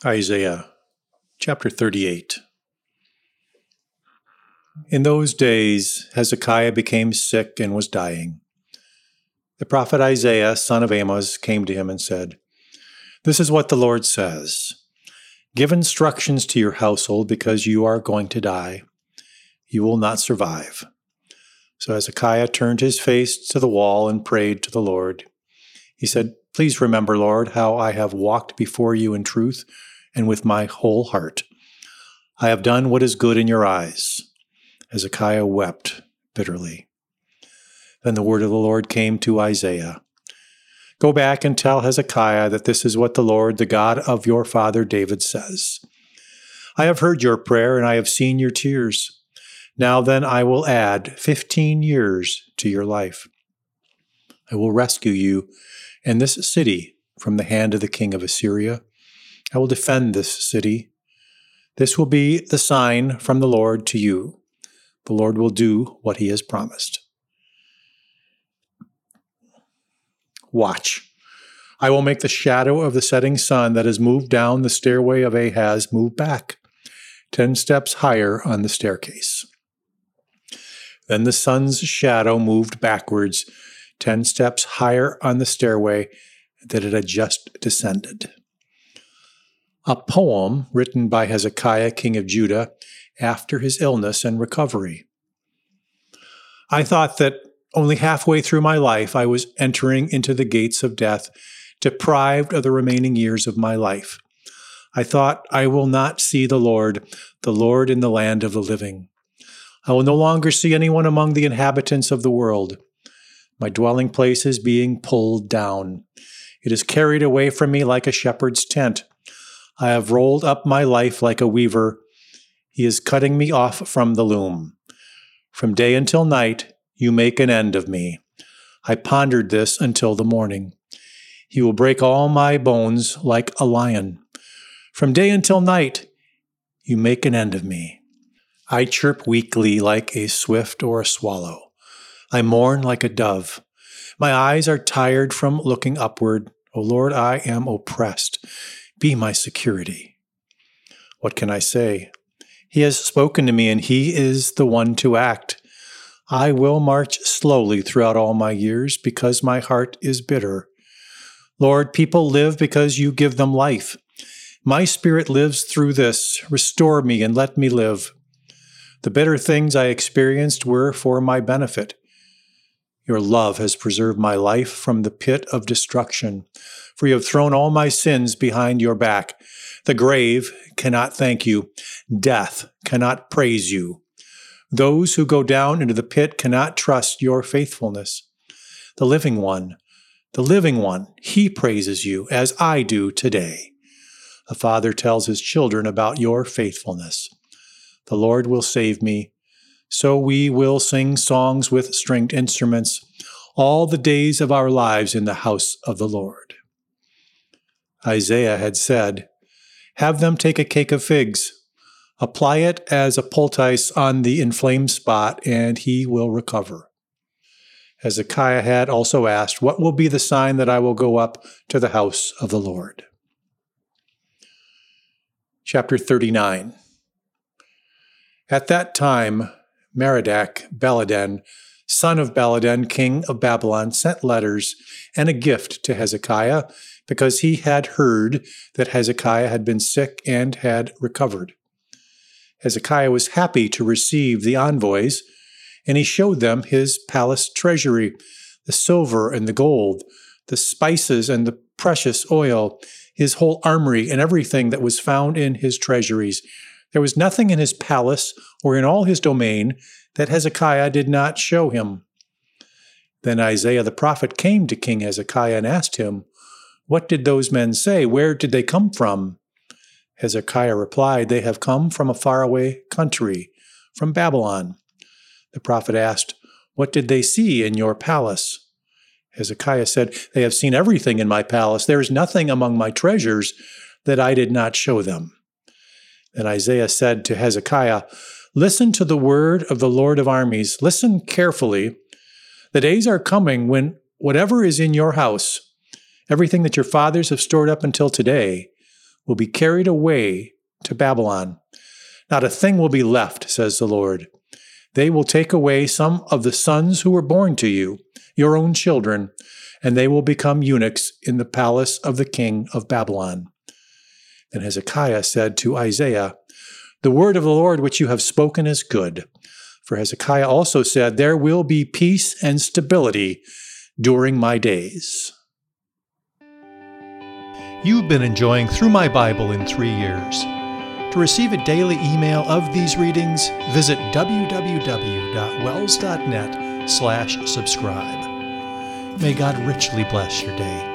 Isaiah chapter 38. In those days, Hezekiah became sick and was dying. The prophet Isaiah, son of Amoz, came to him and said, "This is what the Lord says. Give instructions to your household because you are going to die. You will not survive." So Hezekiah turned his face to the wall and prayed to the Lord. He said, "Please remember, Lord, how I have walked before you in truth and with my whole heart. I have done what is good in your eyes." Hezekiah wept bitterly. Then the word of the Lord came to Isaiah. "Go back and tell Hezekiah that this is what the Lord, the God of your father David, says. I have heard your prayer and I have seen your tears. Now then I will add 15 years to your life. I will rescue you and this city from the hand of the king of Assyria. I will defend this city. This will be the sign from the Lord to you. The Lord will do what he has promised. Watch. I will make the shadow of the setting sun that has moved down the stairway of Ahaz move back 10 steps higher on the staircase." Then the sun's shadow moved backwards 10 steps higher on the stairway that it had just descended. A poem written by Hezekiah, king of Judah, after his illness and recovery. I thought that only halfway through my life I was entering into the gates of death, deprived of the remaining years of my life. I thought, I will not see the Lord in the land of the living. I will no longer see anyone among the inhabitants of the world. My dwelling place is being pulled down. It is carried away from me like a shepherd's tent. I have rolled up my life like a weaver. He is cutting me off from the loom. From day until night, you make an end of me. I pondered this until the morning. He will break all my bones like a lion. From day until night, you make an end of me. I chirp weakly like a swift or a swallow. I mourn like a dove. My eyes are tired from looking upward. O Lord, I am oppressed. Be my security. What can I say? He has spoken to me, and he is the one to act. I will march slowly throughout all my years because my heart is bitter. Lord, people live because you give them life. My spirit lives through this. Restore me and let me live. The bitter things I experienced were for my benefit. Your love has preserved my life from the pit of destruction, for you have thrown all my sins behind your back. The grave cannot thank you. Death cannot praise you. Those who go down into the pit cannot trust your faithfulness. The living one, he praises you as I do today. A father tells his children about your faithfulness. The Lord will save me. So we will sing songs with stringed instruments all the days of our lives in the house of the Lord. Isaiah had said, "Have them take a cake of figs. Apply it as a poultice on the inflamed spot, and he will recover." Hezekiah had also asked, "What will be the sign that I will go up to the house of the Lord?" Chapter 39. At that time, Merodach Baladan, son of Baladan, king of Babylon, sent letters and a gift to Hezekiah because he had heard that Hezekiah had been sick and had recovered. Hezekiah was happy to receive the envoys, and he showed them his palace treasury, the silver and the gold, the spices and the precious oil, his whole armory and everything that was found in his treasuries. There was nothing in his palace or in all his domain that Hezekiah did not show him. Then Isaiah the prophet came to King Hezekiah and asked him, "What did those men say? Where did they come from?" Hezekiah replied, "They have come from a faraway country, from Babylon." The prophet asked, "What did they see in your palace?" Hezekiah said, "They have seen everything in my palace. There is nothing among my treasures that I did not show them." Then Isaiah said to Hezekiah, "Listen to the word of the Lord of armies. Listen carefully. The days are coming when whatever is in your house, everything that your fathers have stored up until today, will be carried away to Babylon. Not a thing will be left, says the Lord. They will take away some of the sons who were born to you, your own children, and they will become eunuchs in the palace of the king of Babylon. Then Hezekiah said to Isaiah, the word of the Lord which you have spoken is good. For Hezekiah also said, there will be peace and stability during my days. You've been enjoying Through My Bible in 3 Years. To receive a daily email of these readings, visit www.wells.net/subscribe. May God richly bless your day.